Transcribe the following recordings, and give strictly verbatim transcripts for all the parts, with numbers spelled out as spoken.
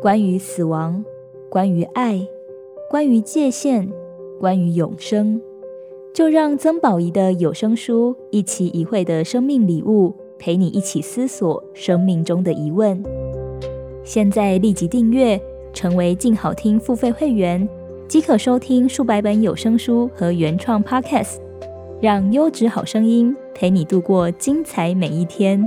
关于死亡，关于爱，关于界限，关于永生。就让曾宝仪的有声书一期一会的生命礼物，陪你一起思索生命中的疑问。现在立即订阅，成为静好听付费会员，即可收听数百本有声书和原创 Podcast， 让优质好声音陪你度过精彩每一天。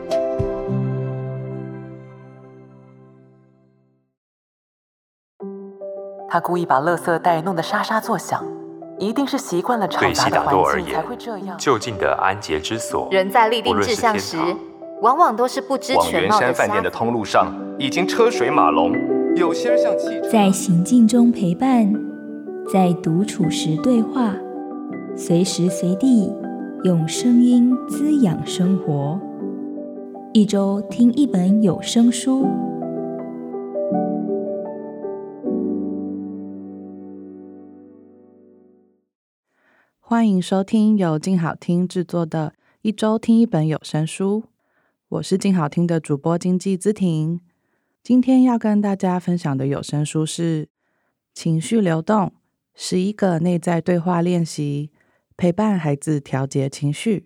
他故意把垃圾袋弄得沙沙作响，一定是习惯了嘈杂的环境才会这样。 就近的安洁之所， 人在立定志向时，往往都是不知全貌的。 往圆山饭店的通路上已经车水马龙，有些人像汽车。 在行进中陪伴，在独处时对话，随时随地用声音滋养生活。一周听一本有声书。 欢迎收听由静好听制作的一周听一本有声书，我是静好听的主播经济姿婷。今天要跟大家分享的有声书是情绪流动，十一个内在对话练习，陪伴孩子调节情绪。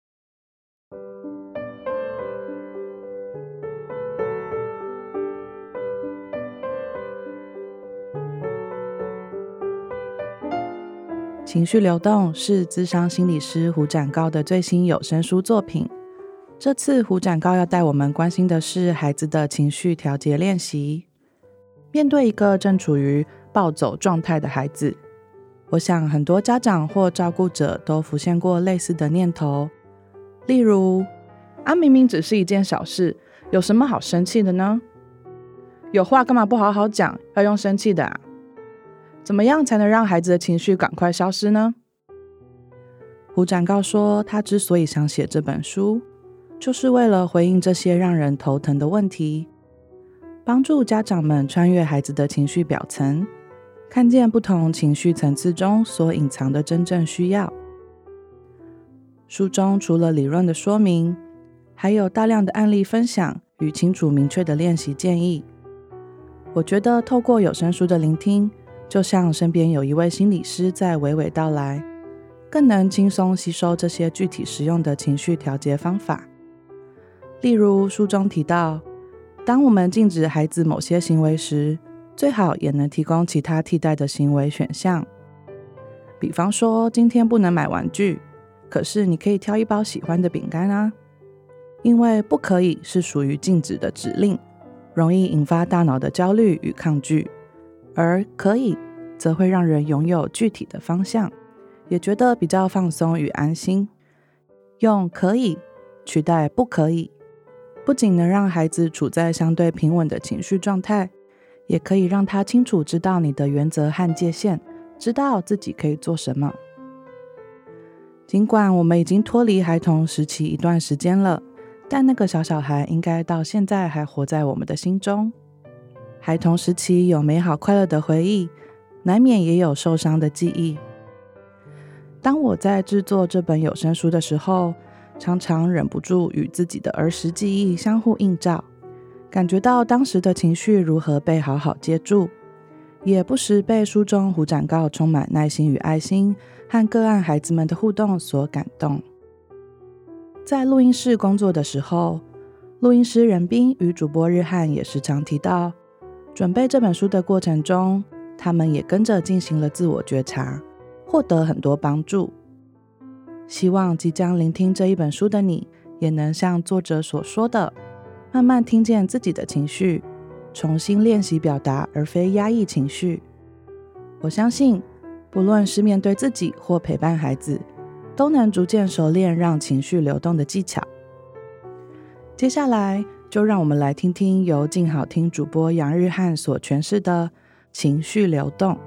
情绪流动是咨商心理师胡展诰的最新有声书作品。这次胡展诰要带我们关心的是孩子的情绪调节练习。面对一个正处于暴走状态的孩子，我想很多家长或照顾者都浮现过类似的念头，例如啊，明明只是一件小事，有什么好生气的呢？有话干嘛不好好讲，要用生气的啊？怎么样才能让孩子的情绪赶快消失呢？胡展诰说，他之所以想写这本书，就是为了回应这些让人头疼的问题，帮助家长们穿越孩子的情绪表层，看见不同情绪层次中所隐藏的真正需要。书中除了理论的说明，还有大量的案例分享与清楚明确的练习建议。我觉得透过有声书的聆听，就像身边有一位心理师在娓娓道来，更能轻松吸收这些具体实用的情绪调节方法。例如书中提到，当我们禁止孩子某些行为时，最好也能提供其他替代的行为选项。比方说，今天不能买玩具，可是你可以挑一包喜欢的饼干啊。因为不可以是属于禁止的指令，容易引发大脑的焦虑与抗拒，而可以则会让人拥有具体的方向，也觉得比较放松与安心。用可以取代不可以，不仅能让孩子处在相对平稳的情绪状态，也可以让他清楚知道你的原则和界限，知道自己可以做什么。尽管我们已经脱离孩童时期一段时间了，但那个小小孩应该到现在还活在我们的心中。孩童时期有美好快乐的回忆，难免也有受伤的记忆。当我在制作这本有声书的时候，常常忍不住与自己的儿时记忆相互映照，感觉到当时的情绪如何被好好接住，也不时被书中胡展诰充满耐心与爱心和个案孩子们的互动所感动。在录音室工作的时候，录音师任斌与主播日汉也时常提到，准备这本书的过程中，他们也跟着进行了自我觉察，获得很多帮助。希望即将聆听这一本书的你，也能像作者所说的，慢慢听见自己的情绪，重新练习表达而非压抑情绪。我相信，不论是面对自己或陪伴孩子，都能逐渐熟练让情绪流动的技巧。接下来就让我们来听听由静好听主播杨日汉所诠释的情绪流动。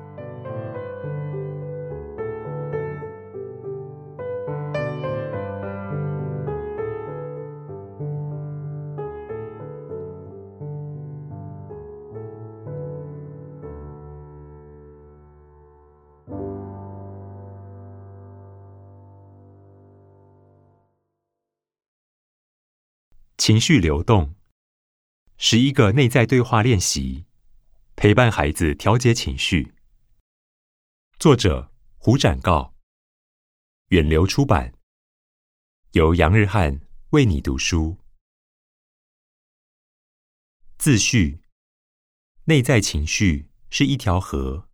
情绪流动，十一个内在对话练习， 陪伴孩子调节情绪。作者胡展诰，远流出版，由杨日翰为你读书。自序：内在情绪是一条河。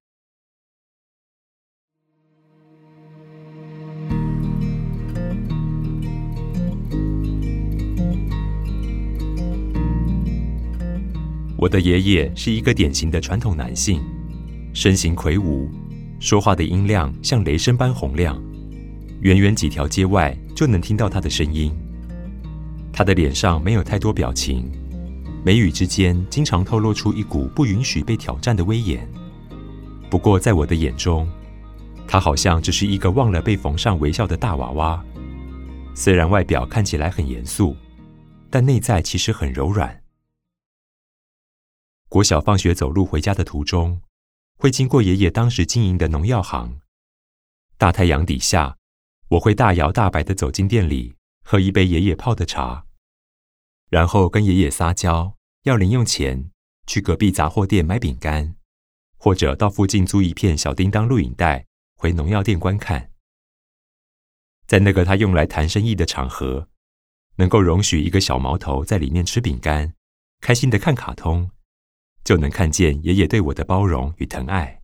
我的爷爷是一个典型的传统男性，身形魁梧，说话的音量像雷声般洪亮，远远几条街外就能听到他的声音。他的脸上没有太多表情，眉宇之间经常透露出一股不允许被挑战的威严。不过在我的眼中，他好像只是一个忘了被缝上微笑的大娃娃。虽然外表看起来很严肃，但内在其实很柔软。国小放学走路回家的途中，会经过爷爷当时经营的农药行。大太阳底下，我会大摇大摆地走进店里，喝一杯爷爷泡的茶，然后跟爷爷撒娇，要零用钱，去隔壁杂货店买饼干，或者到附近租一片小叮当录影带，回农药店观看。在那个他用来谈生意的场合，能够容许一个小毛头在里面吃饼干，开心地看卡通，就能看见爷爷对我的包容与疼爱。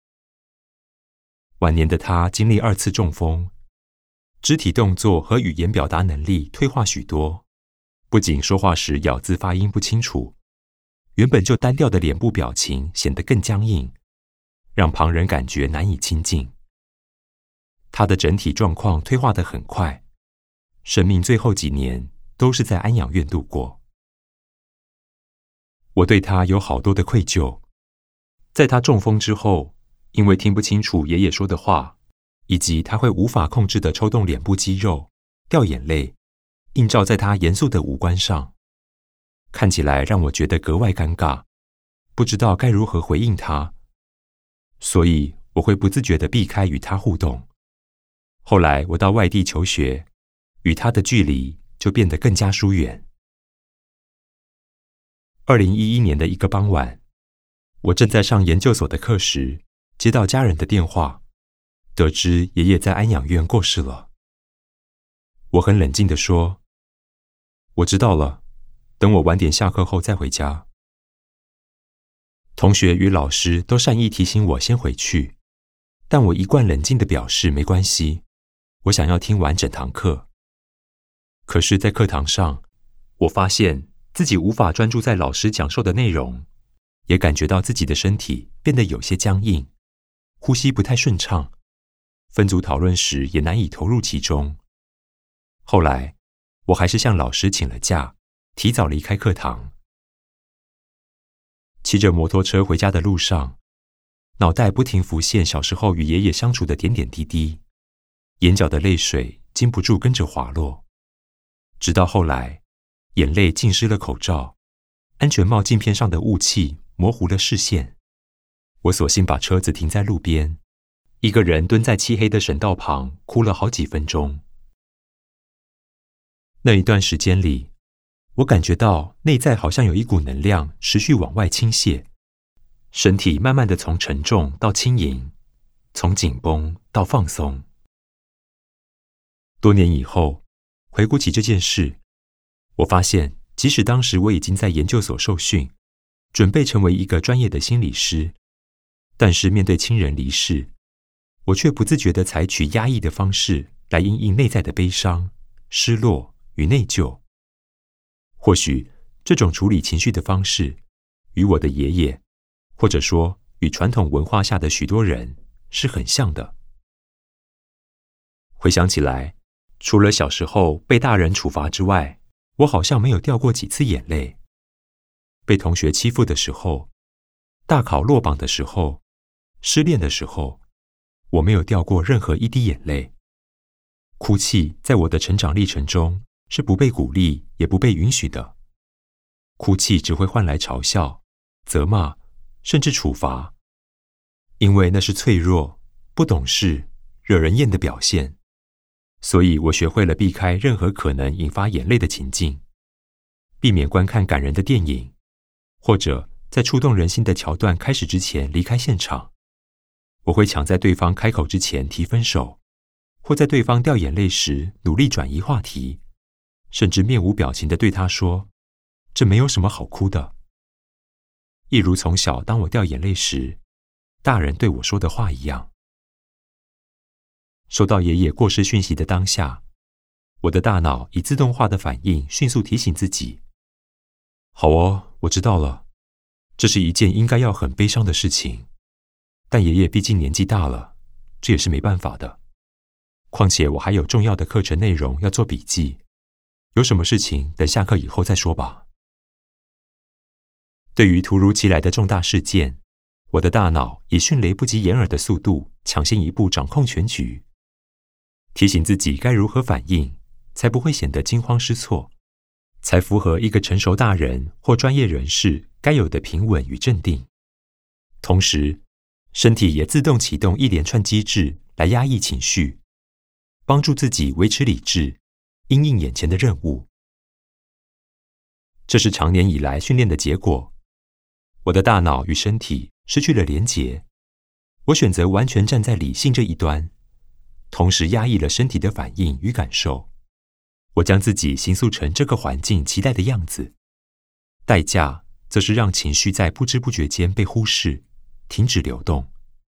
晚年的他经历二次中风，肢体动作和语言表达能力退化许多，不仅说话时咬字发音不清楚，原本就单调的脸部表情显得更僵硬，让旁人感觉难以亲近。他的整体状况退化得很快，生命最后几年都是在安养院度过。我对他有好多的愧疚，在他中风之后，因为听不清楚爷爷说的话，以及他会无法控制的抽动脸部肌肉、掉眼泪，映照在他严肃的五官上，看起来让我觉得格外尴尬，不知道该如何回应他，所以我会不自觉地避开与他互动。后来我到外地求学，与他的距离就变得更加疏远。二零一一年的一个傍晚，我正在上研究所的课时，接到家人的电话，得知爷爷在安养院过世了。我很冷静地说：“我知道了，等我晚点下课后再回家。”同学与老师都善意提醒我先回去，但我一贯冷静地表示没关系，我想要听完整堂课。可是在课堂上，我发现自己无法专注在老师讲授的内容，也感觉到自己的身体变得有些僵硬，呼吸不太顺畅，分组讨论时也难以投入其中。后来，我还是向老师请了假，提早离开课堂。骑着摩托车回家的路上，脑袋不停浮现小时候与爷爷相处的点点滴滴，眼角的泪水禁不住跟着滑落，直到后来，眼泪浸湿了口罩，安全帽镜片上的雾气模糊了视线。我索性把车子停在路边，一个人蹲在漆黑的省道旁，哭了好几分钟。那一段时间里，我感觉到内在好像有一股能量持续往外倾泻，身体慢慢的从沉重到轻盈，从紧绷到放松。多年以后，回顾起这件事，我发现，即使当时我已经在研究所受训，准备成为一个专业的心理师，但是面对亲人离世，我却不自觉地采取压抑的方式来因应内在的悲伤、失落与内疚。或许这种处理情绪的方式，与我的爷爷，或者说与传统文化下的许多人是很像的。回想起来，除了小时候被大人处罚之外，我好像没有掉过几次眼泪。被同学欺负的时候，大考落榜的时候，失恋的时候，我没有掉过任何一滴眼泪。哭泣在我的成长历程中是不被鼓励也不被允许的。哭泣只会换来嘲笑、责骂，甚至处罚，因为那是脆弱、不懂事、惹人厌的表现。所以我学会了避开任何可能引发眼泪的情境，避免观看感人的电影，或者在触动人心的桥段开始之前离开现场。我会抢在对方开口之前提分手，或在对方掉眼泪时努力转移话题，甚至面无表情地对他说：“这没有什么好哭的。”一如从小当我掉眼泪时，大人对我说的话一样。收到爷爷过世讯息的当下，我的大脑以自动化的反应迅速提醒自己：“好哦，我知道了，这是一件应该要很悲伤的事情。但爷爷毕竟年纪大了，这也是没办法的。况且我还有重要的课程内容要做笔记，有什么事情等下课以后再说吧。”对于突如其来的重大事件，我的大脑以迅雷不及掩耳的速度抢先一步掌控全局，提醒自己该如何反应，才不会显得惊慌失措，才符合一个成熟大人或专业人士该有的平稳与镇定。同时，身体也自动启动一连串机制来压抑情绪，帮助自己维持理智，因应眼前的任务。这是长年以来训练的结果。我的大脑与身体失去了连结，我选择完全站在理性这一端，同时压抑了身体的反应与感受。我将自己形塑成这个环境期待的样子，代价则是让情绪在不知不觉间被忽视，停止流动。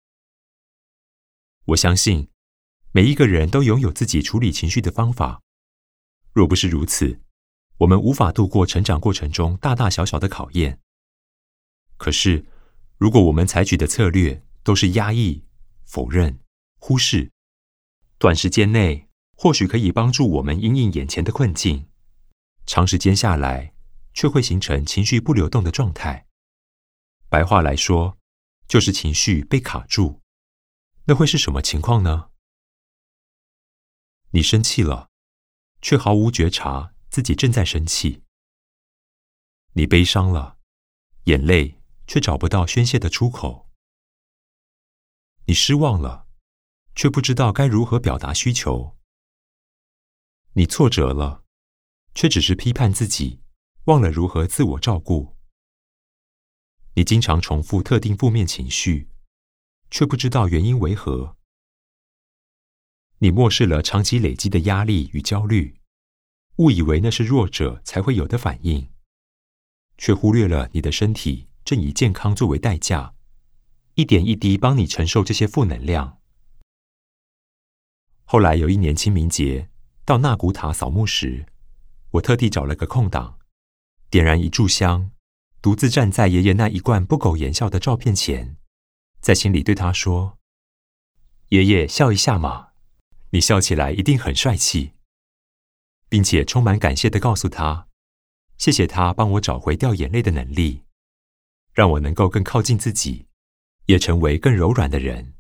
我相信每一个人都拥有自己处理情绪的方法，若不是如此，我们无法度过成长过程中大大小小的考验。可是，如果我们采取的策略都是压抑、否认、忽视，短时间内或许可以帮助我们因应眼前的困境，长时间下来却会形成情绪不流动的状态。白话来说，就是情绪被卡住。那会是什么情况呢？你生气了，却毫无觉察自己正在生气。你悲伤了，眼泪却找不到宣泄的出口。你失望了，却不知道该如何表达需求。你挫折了，却只是批判自己，忘了如何自我照顾。你经常重复特定负面情绪，却不知道原因为何。你漠视了长期累积的压力与焦虑，误以为那是弱者才会有的反应，却忽略了你的身体正以健康作为代价，一点一滴帮你承受这些负能量。后来有一年清明节，到纳古塔扫墓时，我特地找了个空档，点燃一炷香，独自站在爷爷那一贯不苟言笑的照片前，在心里对他说：“爷爷，笑一下嘛，你笑起来一定很帅气。”并且充满感谢地告诉他，谢谢他帮我找回掉眼泪的能力，让我能够更靠近自己，也成为更柔软的人。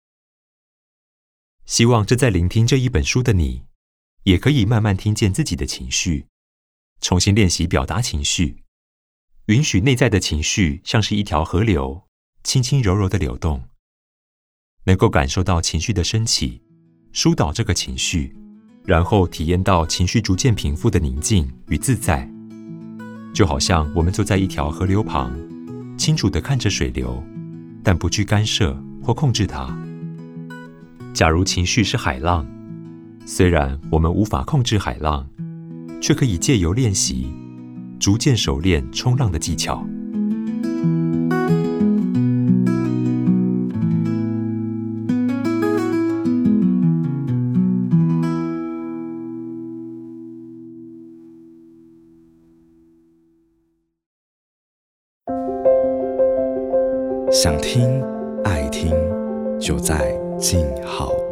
希望正在聆听这一本书的你，也可以慢慢听见自己的情绪，重新练习表达情绪，允许内在的情绪像是一条河流，轻轻柔柔的流动，能够感受到情绪的升起，疏导这个情绪，然后体验到情绪逐渐平复的宁静与自在。就好像我们坐在一条河流旁，清楚地看着水流，但不去干涉或控制它。假如情绪是海浪，虽然我们无法控制海浪，却可以借由练习，逐渐熟练冲浪的技巧。 想听爱听，就在静好